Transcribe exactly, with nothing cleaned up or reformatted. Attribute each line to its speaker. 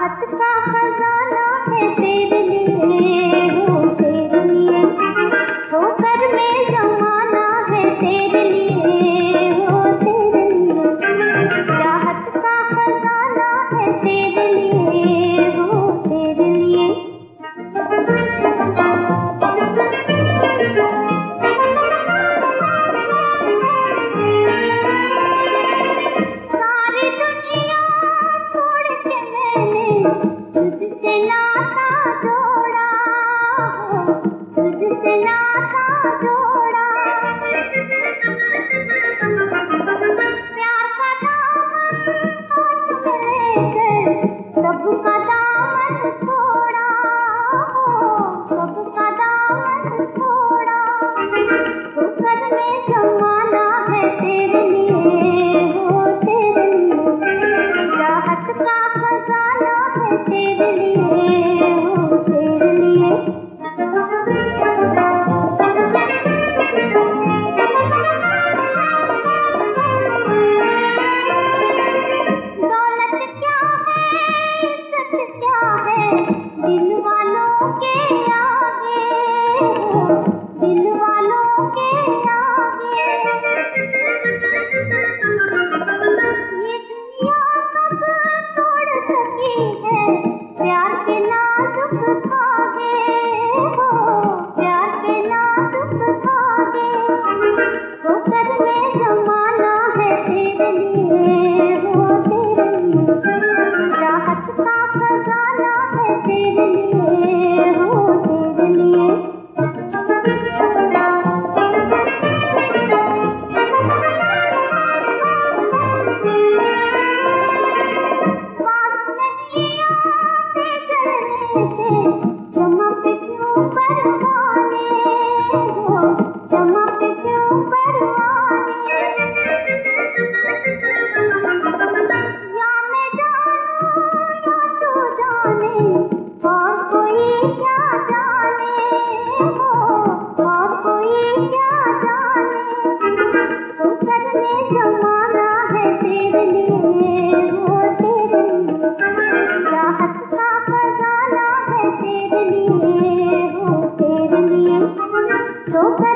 Speaker 1: चाहत का खजाना है तेरे लिए, हो तेरे लिए, ठोकर में जमाना है तेरे लिए, हो तेरे लिए, चाहत का खजाना है तेरे लिए, हो तेरे लिए। सारी दुनिया छोड़ के मैंने तुझसे नाता जोड़ा, हो तुझसे नाता जोड़ा, प्यार का दामन हाथ में लेकर सबका दामन छोड़ा, हो सबका दामन छोड़ा, ठोकर में जमाना है तेरे लिए, हो तेरे लिए, चाहत का खजाना है तेरे लिए, हो तेरे लिए। दौलत क्या है, इज्जत क्या है, दिल वालों के आगे, हो दिल वालों के आगे, ये दुनिया कब तोड़ सकी है प्यार के नाजुक धागे, हो प्यार के नाजुक धागे, ठोकर में जमाना है तेरे लिए, हो तेरे लिए, चाहत का खजाना है तेरे लिए, हो तेरे लिए। बात नहीं आते जलने से, चमक क्यों परवाने, हो चमक क्यों परवाने, या मैं जानूं या तू जाने, और कोई क्या जाने, हो और कोई क्या जाने, ठोकर में जमाना है तेरे लिए, हो तेरे लिए, चाहत का खजाना है तेरे लिए, हो तेरे लिए, ठोकर